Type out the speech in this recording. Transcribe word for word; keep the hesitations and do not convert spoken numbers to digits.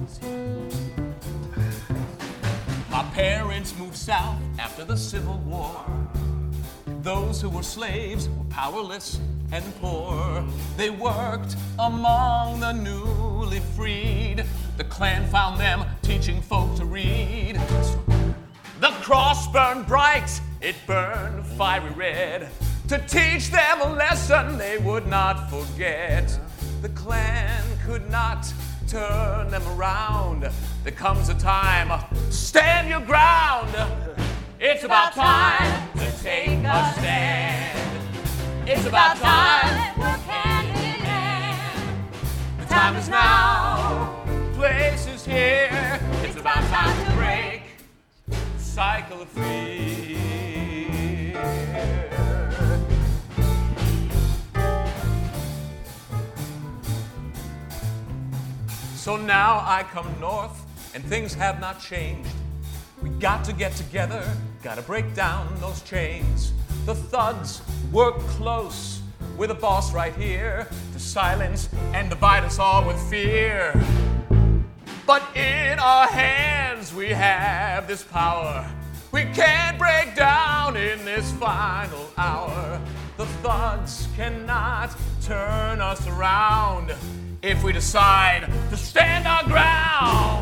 My parents moved south after the Civil War. Those who were slaves were powerless and poor. They worked among the newly freed. The Klan found them teaching folk to read. The cross burned bright, it burned fiery red, to teach them a lesson they would not forget. The Klan could not turn them around. There comes a time, stand your ground. It's about time to take a stand. It's about time, work hand in hand. The time is now, place is here. It's about time to break the cycle of fear. So now I come north, and things have not changed. We got to get together, gotta break down those chains. The thugs work close with the boss right here to silence and divide us all with fear. But in our hands we have this power. We can't break down in this final hour. The thugs cannot turn us around if we decide to stand our ground.